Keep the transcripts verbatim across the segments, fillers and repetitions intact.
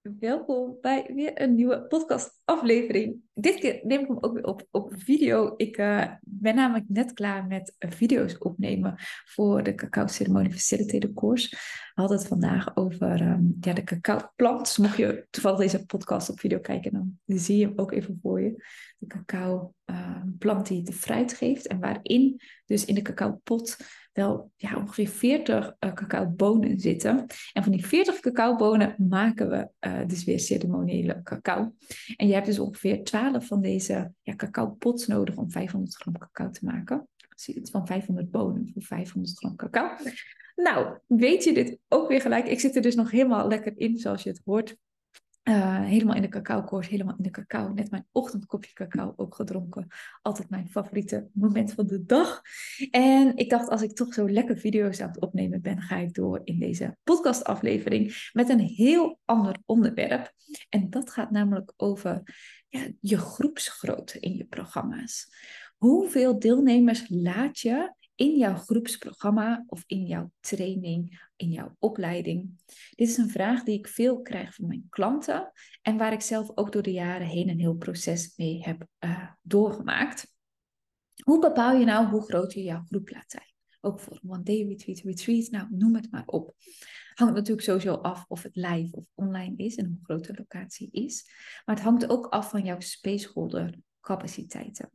Welkom bij weer een nieuwe podcastaflevering. Dit keer neem ik hem ook weer op, op video. Ik uh, ben namelijk net klaar met uh, video's opnemen voor de Cacao Ceremonie Facilitator course. We hadden het vandaag over um, ja, de cacao plant. Dus mocht je toevallig deze podcast op video kijken, dan zie je hem ook even voor je. De cacao uh, plant die de fruit geeft en waarin dus in de cacao pot wel ja, ongeveer veertig uh, cacaobonen zitten. En van die veertig cacaobonen maken we uh, dus weer ceremoniële cacao. En je hebt dus ongeveer twaalf van deze ja, cacaopots nodig om vijfhonderd gram cacao te maken. Zie je het van vijfhonderd bonen voor vijfhonderd gram cacao. Nou, weet je dit ook weer gelijk? Ik zit er dus nog helemaal lekker in, zoals je het hoort. Uh, helemaal in de cacao-koers, helemaal in de cacao. Net mijn ochtendkopje cacao ook gedronken. Altijd mijn favoriete moment van de dag. En ik dacht, als ik toch zo lekker video's aan het opnemen ben, ga ik door in deze podcastaflevering met een heel ander onderwerp. En dat gaat namelijk over ja, je groepsgrootte in je programma's. Hoeveel deelnemers laat je in jouw groepsprogramma of in jouw training, in jouw opleiding? Dit is een vraag die ik veel krijg van mijn klanten en waar ik zelf ook door de jaren heen een heel proces mee heb uh, doorgemaakt. Hoe bepaal je nou hoe groot je jouw groep laat zijn? Ook voor een one-day retreat, retreat, nou noem het maar op. Hangt natuurlijk sowieso af of het live of online is en hoe groot de locatie is. Maar het hangt ook af van jouw spaceholder capaciteiten.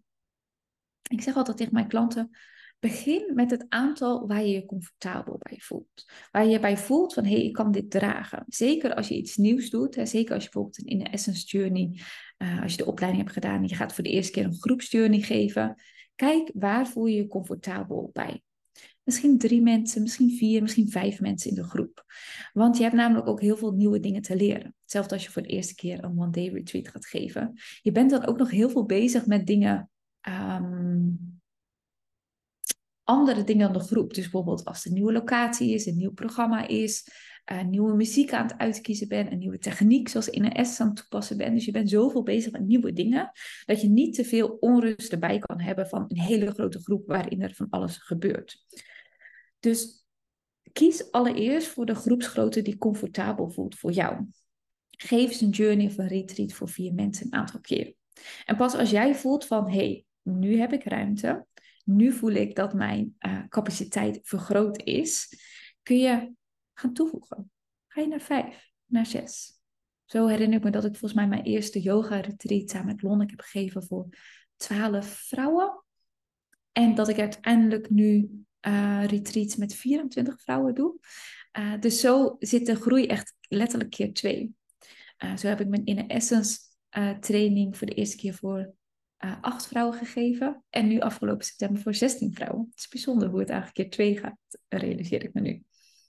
Ik zeg altijd tegen mijn klanten, begin met het aantal waar je je comfortabel bij voelt. Waar je je bij voelt van, hé, hey, ik kan dit dragen. Zeker als je iets nieuws doet. Hè, zeker als je bijvoorbeeld een Inner Essence Journey, uh, als je de opleiding hebt gedaan en je gaat voor de eerste keer een groepsjourney geven. Kijk, waar voel je je comfortabel bij? Misschien drie mensen, misschien vier, misschien vijf mensen in de groep. Want je hebt namelijk ook heel veel nieuwe dingen te leren. Hetzelfde als je voor de eerste keer een one-day retreat gaat geven. Je bent dan ook nog heel veel bezig met dingen... Um, andere dingen dan de groep. Dus bijvoorbeeld als er een nieuwe locatie is, een nieuw programma is, uh, nieuwe muziek aan het uitkiezen bent, een nieuwe techniek zoals in een S aan het toepassen bent. Dus je bent zoveel bezig met nieuwe dingen, dat je niet te veel onrust erbij kan hebben van een hele grote groep waarin er van alles gebeurt. Dus kies allereerst voor de groepsgrootte die comfortabel voelt voor jou. Geef eens een journey of een retreat voor vier mensen een aantal keer. En pas als jij voelt van, hé, hey, nu heb ik ruimte, nu voel ik dat mijn uh, capaciteit vergroot is, kun je gaan toevoegen. Ga je naar vijf, naar zes. Zo herinner ik me dat ik volgens mij mijn eerste yoga-retreat samen met Lonneke heb gegeven voor twaalf vrouwen. En dat ik uiteindelijk nu uh, retreats met vierentwintig vrouwen doe. Uh, dus zo zit de groei echt letterlijk keer twee. Uh, zo heb ik mijn Inner Essence uh, training voor de eerste keer voor uh, acht vrouwen gegeven. En nu afgelopen september voor zestien vrouwen. Het is bijzonder hoe het eigenlijk keer twee gaat, realiseer ik me nu.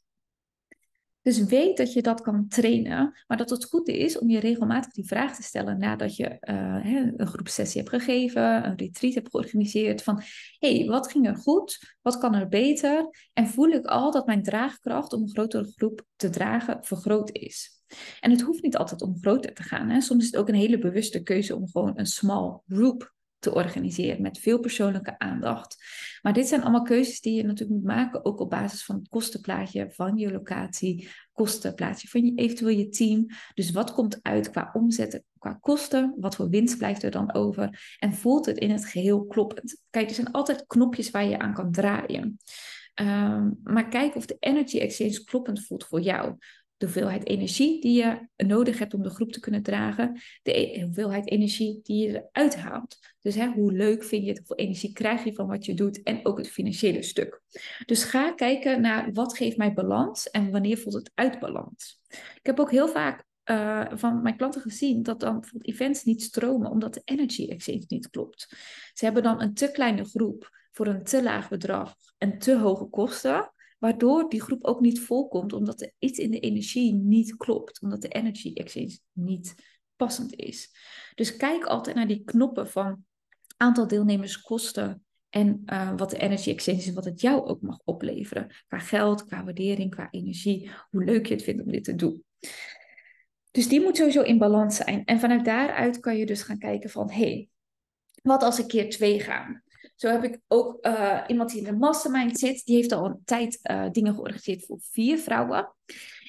Dus weet dat je dat kan trainen, maar dat het goed is om je regelmatig die vraag te stellen nadat je uh, een groepsessie hebt gegeven, een retreat hebt georganiseerd, van hé, hey, wat ging er goed? Wat kan er beter? En voel ik al dat mijn draagkracht om een grotere groep te dragen vergroot is? En het hoeft niet altijd om groter te gaan. Hè? Soms is het ook een hele bewuste keuze om gewoon een small group te organiseren met veel persoonlijke aandacht. Maar dit zijn allemaal keuzes die je natuurlijk moet maken, ook op basis van het kostenplaatje van je locatie, kostenplaatje van je, eventueel je team. Dus wat komt uit qua omzet, qua kosten? Wat voor winst blijft er dan over? En voelt het in het geheel kloppend? Kijk, er zijn altijd knopjes waar je aan kan draaien. Um, maar kijk of de energy exchange kloppend voelt voor jou. De hoeveelheid energie die je nodig hebt om de groep te kunnen dragen. De hoeveelheid energie die je eruit haalt. Dus hè, hoe leuk vind je het? Hoeveel energie krijg je van wat je doet? En ook het financiële stuk. Dus ga kijken naar wat geeft mij balans en wanneer voelt het uit balans. Ik heb ook heel vaak uh, van mijn klanten gezien dat dan bijvoorbeeld events niet stromen omdat de energy exchange niet klopt. Ze hebben dan een te kleine groep voor een te laag bedrag en te hoge kosten. Waardoor die groep ook niet volkomt, omdat er iets in de energie niet klopt. Omdat de energy exchange niet passend is. Dus kijk altijd naar die knoppen van aantal deelnemers, kosten en uh, wat de energy exchange is, wat het jou ook mag opleveren. Qua geld, qua waardering, qua energie, hoe leuk je het vindt om dit te doen. Dus die moet sowieso in balans zijn. En vanuit daaruit kan je dus gaan kijken van, hé, hey, wat als ik keer twee ga? Zo heb ik ook uh, iemand die in de mastermind zit. Die heeft al een tijd uh, dingen georganiseerd voor vier vrouwen.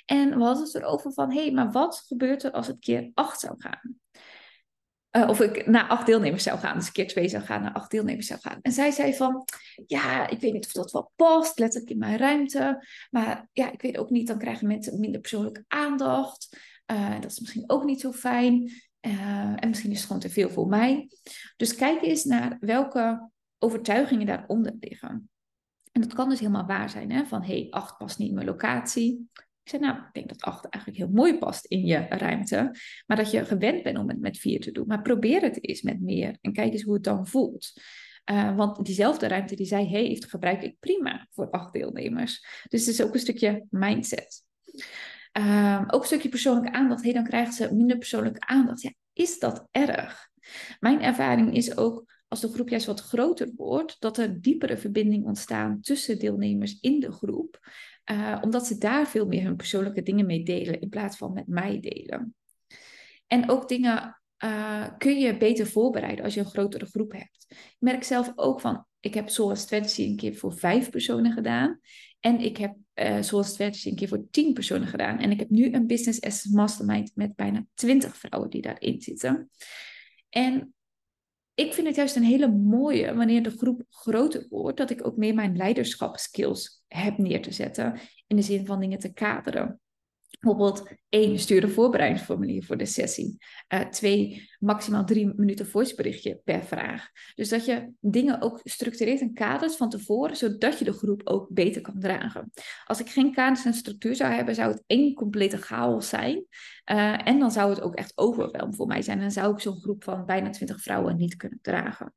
En we hadden het erover van, hé, hey, maar wat gebeurt er als het keer acht zou gaan? Uh, of ik naar acht deelnemers zou gaan. Dus keer twee zou gaan, naar acht deelnemers zou gaan. En zij zei van, ja, ik weet niet of dat wel past, letterlijk in mijn ruimte. Maar ja, ik weet ook niet, dan krijgen mensen minder persoonlijke aandacht. Uh, dat is misschien ook niet zo fijn. Uh, en misschien is het gewoon te veel voor mij. Dus kijk eens naar welke overtuigingen daaronder liggen. En dat kan dus helemaal waar zijn, hè? Van, hé, hey, acht past niet in mijn locatie. Ik zei, nou, ik denk dat acht eigenlijk heel mooi past in je ruimte. Maar dat je gewend bent om het met vier te doen. Maar probeer het eens met meer. En kijk eens hoe het dan voelt. Uh, want diezelfde ruimte die zij heeft, gebruik ik prima voor acht deelnemers. Dus het is ook een stukje mindset. Uh, ook een stukje persoonlijke aandacht. Hé, hey, dan krijgen ze minder persoonlijke aandacht. Ja, is dat erg? Mijn ervaring is ook, als de groep juist wat groter wordt, dat er diepere verbinding ontstaan tussen deelnemers in de groep. Uh, omdat ze daar veel meer hun persoonlijke dingen mee delen, in plaats van met mij delen. En ook dingen uh, kun je beter voorbereiden als je een grotere groep hebt. Ik merk zelf ook van, ik heb Soul Strategy een keer voor vijf personen gedaan. En ik heb uh, Soul Strategy een keer voor tien personen gedaan. En ik heb nu een Business Essence Mastermind met bijna twintig vrouwen die daarin zitten. En ik vind het juist een hele mooie, wanneer de groep groter wordt, dat ik ook meer mijn leiderschapskills heb neer te zetten. In de zin van dingen te kaderen. Bijvoorbeeld één, stuur een voorbereidingsformulier voor de sessie. Uh, twee, maximaal drie minuten voiceberichtje per vraag. Dus dat je dingen ook structureert en kadert van tevoren, zodat je de groep ook beter kan dragen. Als ik geen kaders en structuur zou hebben, zou het één complete chaos zijn. Uh, en dan zou het ook echt overweldigend voor mij zijn. En dan zou ik zo'n groep van bijna twintig vrouwen niet kunnen dragen.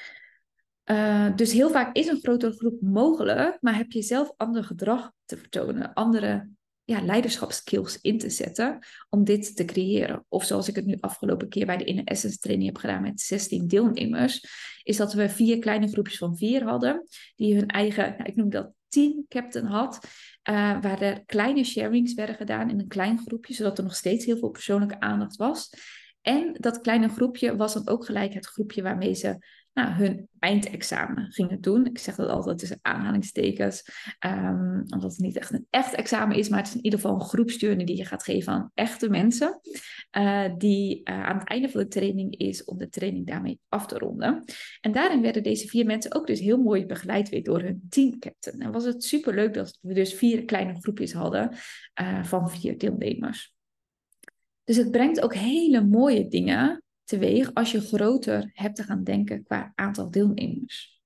Uh, dus heel vaak is een grotere groep mogelijk, maar heb je zelf ander gedrag te vertonen, andere ja, leiderschapskills in te zetten om dit te creëren. Of zoals ik het nu afgelopen keer bij de Inner Essence training heb gedaan met zestien deelnemers, is dat we vier kleine groepjes van vier hadden, die hun eigen, nou, ik noem dat team captain had, uh, waar er kleine sharings werden gedaan in een klein groepje, zodat er nog steeds heel veel persoonlijke aandacht was. En dat kleine groepje was dan ook gelijk het groepje waarmee ze nou, hun eindexamen gingen doen. Ik zeg dat altijd tussen aanhalingstekens, um, omdat het niet echt een echt examen is, maar het is in ieder geval een groepsjourney die je gaat geven aan echte mensen, uh, die uh, aan het einde van de training is om de training daarmee af te ronden. En daarin werden deze vier mensen ook dus heel mooi begeleid weer door hun teamcaptain. En was het superleuk dat we dus vier kleine groepjes hadden uh, van vier deelnemers. Dus het brengt ook hele mooie dingen teweeg als je groter hebt te gaan denken qua aantal deelnemers.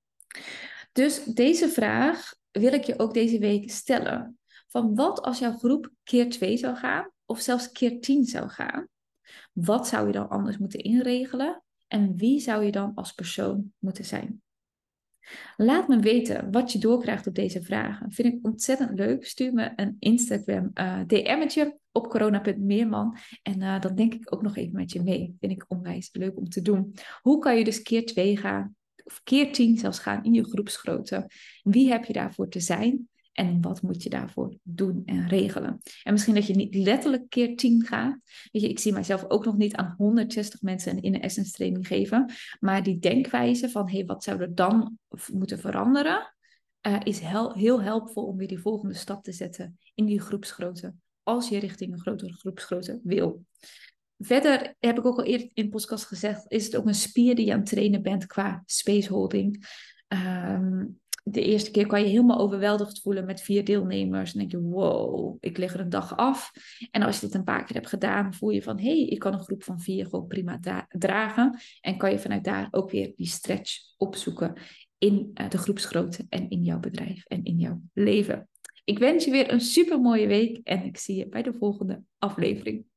Dus deze vraag wil ik je ook deze week stellen. Van wat als jouw groep keer twee zou gaan of zelfs keer tien zou gaan? Wat zou je dan anders moeten inregelen? En wie zou je dan als persoon moeten zijn? Laat me weten wat je doorkrijgt op deze vragen. Vind ik ontzettend leuk. Stuur me een Instagram uh, D M'tje op corona punt meerman. En uh, dan denk ik ook nog even met je mee. Vind ik onwijs leuk om te doen. Hoe kan je dus keer twee gaan? Of keer tien zelfs gaan in je groepsgrootte? Wie heb je daarvoor te zijn? En wat moet je daarvoor doen en regelen? En misschien dat je niet letterlijk keer tien gaat. Weet je, ik zie mijzelf ook nog niet aan honderdzestig mensen een Inner Essence training geven. Maar die denkwijze van, hé, hey, wat zou er dan moeten veranderen? Uh, is heel, heel helpvol om weer die volgende stap te zetten in die groepsgrootte. Als je richting een grotere groepsgrootte wil. Verder heb ik ook al eerder in de podcast gezegd, is het ook een spier die je aan het trainen bent qua spaceholding. Um, De eerste keer kan je helemaal overweldigd voelen met vier deelnemers. En denk je, wow, ik lig er een dag af. En als je dit een paar keer hebt gedaan, voel je van, hé, hey, ik kan een groep van vier gewoon prima dra- dragen. En kan je vanuit daar ook weer die stretch opzoeken in uh, de groepsgrootte en in jouw bedrijf en in jouw leven. Ik wens je weer een super mooie week en ik zie je bij de volgende aflevering.